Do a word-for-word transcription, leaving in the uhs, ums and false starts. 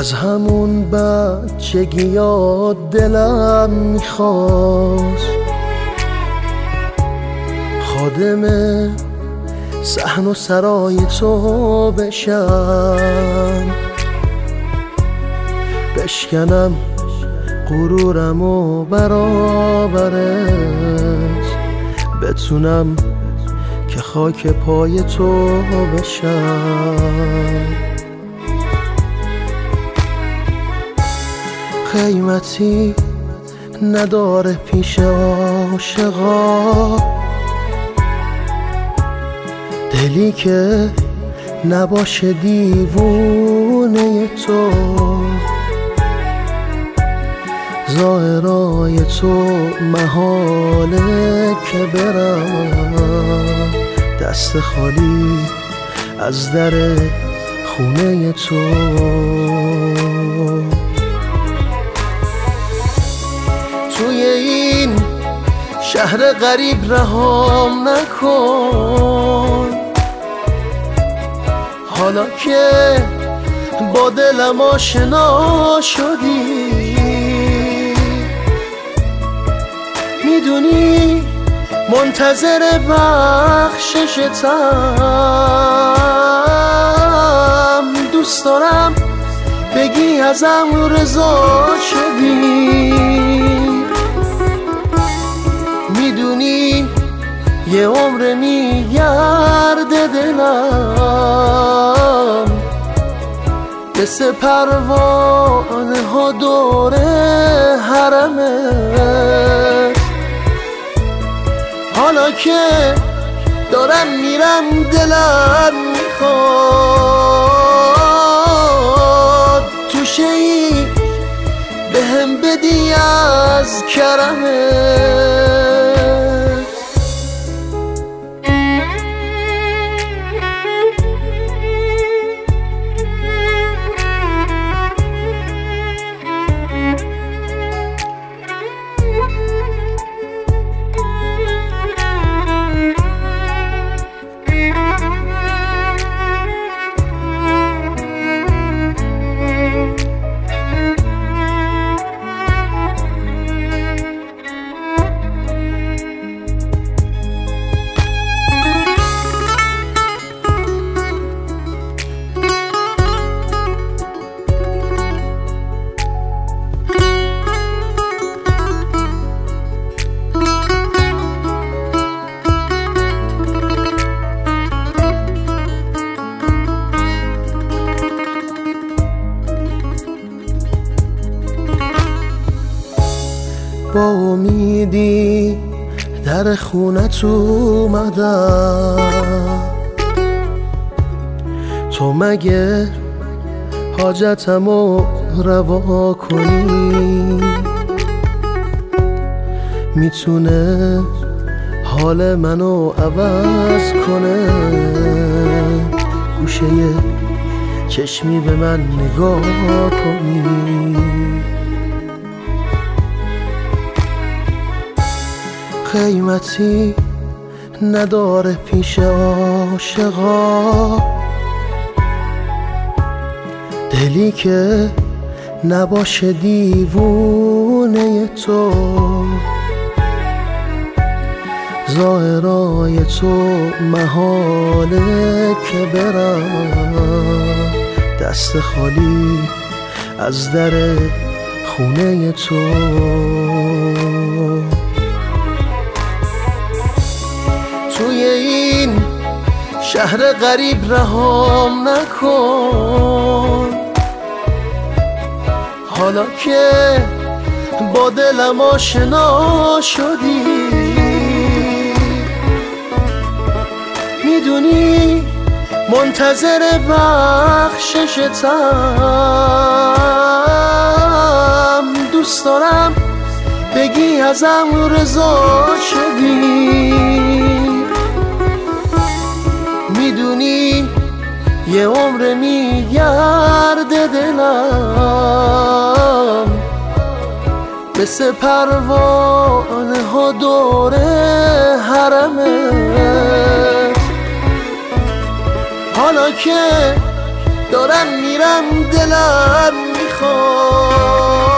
از همون بچگیات دلم میخواست خادم صحن و سرای تو بشم، بشکنم غرورم و برابرت، بتونم که خاک پای تو بشم. قیمتی نداره پیش عاشقا، دلی که نباشه دیوونه تو. ظاهرای تو محاله که برم دست خالی از در خونه تو. توی این شهر غریب رهام نکن، حالا که با دلم آشنا شدی. میدونی منتظر بخششتم، دوست دارم بگی ازم رضا شدی. میدونی یه عمر میگرده دلم مثل پروانه ها دور حرمه. حالا که دارم میرم دلم میخواد توشه ای بهم بدی از کرمه. با امیدی در خونت اومدم، تو مگه حاجتمو روا کنی؟ میتونه حال منو عوض کنه، گوشه چشمی به من نگاه کنی. قیمتی نداره پیش عاشقا، دلی که نباشه دیوونه تو. ظاهرای تو محاله که برم دست خالی از در خونه تو. توی این شهر غریب رهام نکن، حالا که با دلم آشنا شدی. میدونی منتظر بخششتم، دوست دارم بگی ازم رضا شدی. میدونی یه عمر میگرده دلم مثل پروانه ها دور حرمه. حالا که دارم میرم دلم میخوام